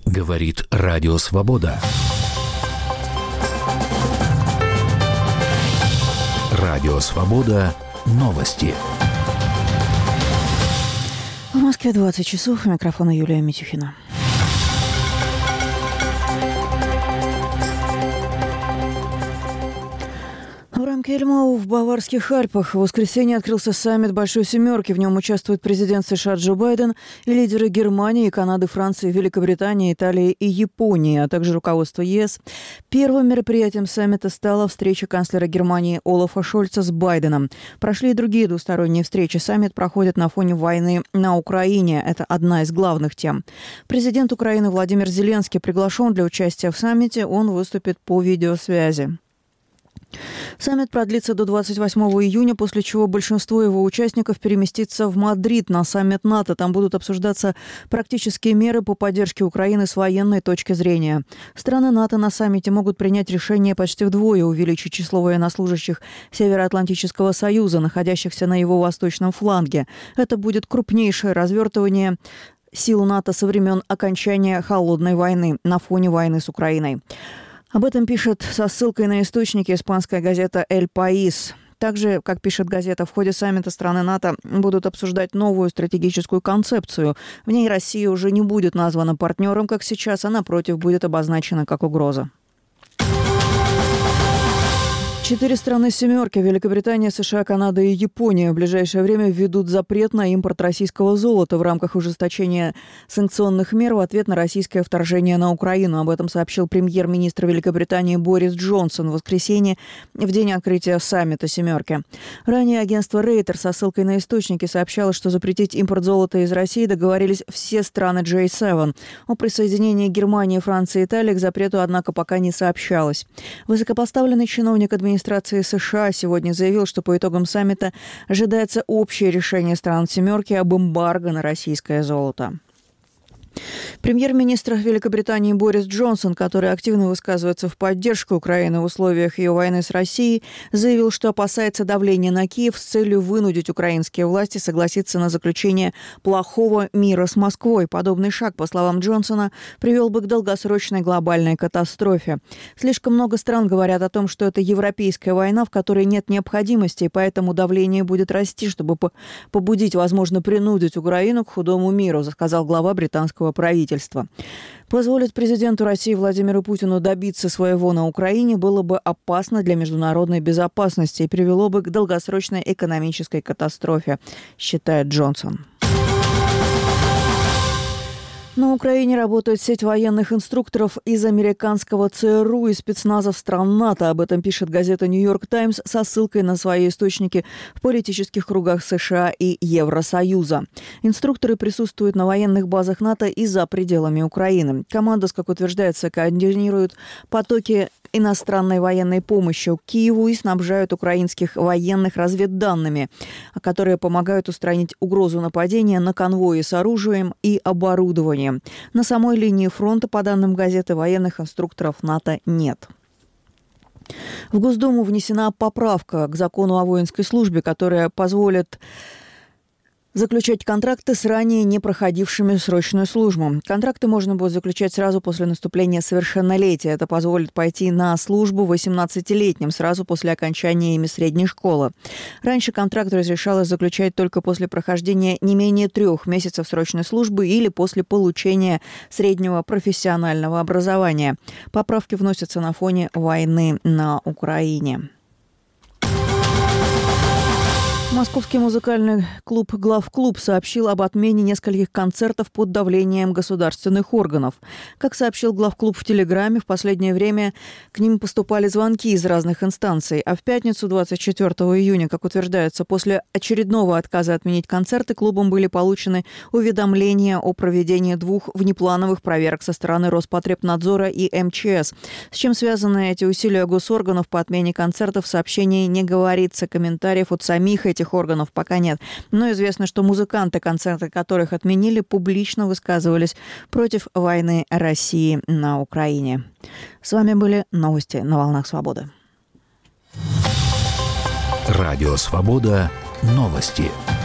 Говорит Радио Свобода. Радио Свобода. Новости. В Москве 20 часов. У микрофона Юлия Митюхина. В рамке Эльмау в Баварских Альпах в воскресенье открылся саммит Большой Семерки. В нем участвуют президент США Джо Байден и лидеры Германии, Канады, Франции, Великобритании, Италии и Японии, а также руководство ЕС. Первым мероприятием саммита стала встреча канцлера Германии Олафа Шольца с Байденом. Прошли и другие двусторонние встречи. Саммит проходит на фоне войны на Украине. Это одна из главных тем. Президент Украины Владимир Зеленский приглашен для участия в саммите. Он выступит по видеосвязи. Саммит продлится до 28 июня, после чего большинство его участников переместится в Мадрид на саммит НАТО. Там будут обсуждаться практические меры по поддержке Украины с военной точки зрения. Страны НАТО на саммите могут принять решение почти вдвое увеличить число военнослужащих Североатлантического союза, находящихся на его восточном фланге. Это будет крупнейшее развертывание сил НАТО со времен окончания Холодной войны на фоне войны с Украиной. Об этом пишет со ссылкой на источники испанская газета «Эль Паис». Также, как пишет газета, в ходе саммита страны НАТО будут обсуждать новую стратегическую концепцию. В ней Россия уже не будет названа партнером, как сейчас, а напротив будет обозначена как угроза. 4 страны «семерки» – Великобритания, США, Канада и Япония – в ближайшее время введут запрет на импорт российского золота в рамках ужесточения санкционных мер в ответ на российское вторжение на Украину. Об этом сообщил премьер-министр Великобритании Борис Джонсон в воскресенье в день открытия саммита «семерки». Ранее агентство Рейтер со ссылкой на источники сообщало, что запретить импорт золота из России договорились все страны G7. О присоединении Германии, Франции и Италии к запрету, однако, пока не сообщалось. Высокопоставленный чиновник администрации США сегодня заявил, что по итогам саммита ожидается общее решение стран «семерки» об эмбарго на российское золото. Премьер-министр Великобритании Борис Джонсон, который активно высказывается в поддержку Украины в условиях ее войны с Россией, заявил, что опасается давления на Киев с целью вынудить украинские власти согласиться на заключение плохого мира с Москвой. Подобный шаг, по словам Джонсона, привел бы к долгосрочной глобальной катастрофе. Слишком много стран говорят о том, что это европейская война, в которой нет необходимости, и поэтому давление будет расти, чтобы побудить, возможно, принудить Украину к худому миру, сказал глава британского правительства. Позволить президенту России Владимиру Путину добиться своего на Украине было бы опасно для международной безопасности и привело бы к долгосрочной экономической катастрофе, считает Джонсон. На Украине работает сеть военных инструкторов из американского ЦРУ и спецназов стран НАТО. Об этом пишет газета «Нью-Йорк Таймс» со ссылкой на свои источники в политических кругах США и Евросоюза. Инструкторы присутствуют на военных базах НАТО и за пределами Украины. Команда, как утверждается, координирует потоки иностранной военной помощи к Киеву и снабжают украинских военных разведданными, которые помогают устранить угрозу нападения на конвои с оружием и оборудованием. На самой линии фронта, по данным газеты, военных инструкторов НАТО нет. В Госдуму внесена поправка к закону о воинской службе, которая позволит заключать контракты с ранее не проходившими срочную службу. Контракты можно будет заключать сразу после наступления совершеннолетия. Это позволит пойти на службу 18-летним сразу после окончания ими средней школы. Раньше контракт разрешалось заключать только после прохождения не менее 3 месяцев срочной службы или после получения среднего профессионального образования. Поправки вносятся на фоне войны на Украине. Московский музыкальный клуб «Главклуб» сообщил об отмене нескольких концертов под давлением государственных органов. Как сообщил Главклуб в Телеграме, в последнее время к ним поступали звонки из разных инстанций. А в пятницу, 24 июня, как утверждается, после очередного отказа отменить концерты, клубам были получены уведомления о проведении 2 внеплановых проверок со стороны Роспотребнадзора и МЧС. С чем связаны эти усилия госорганов по отмене концертов, в сообщении не говорится. Комментариев от самих этих органов пока нет. Но известно, что музыканты, концерты которых отменили, публично высказывались против войны России на Украине. С вами были новости на волнах свободы. Радио Свобода. Новости.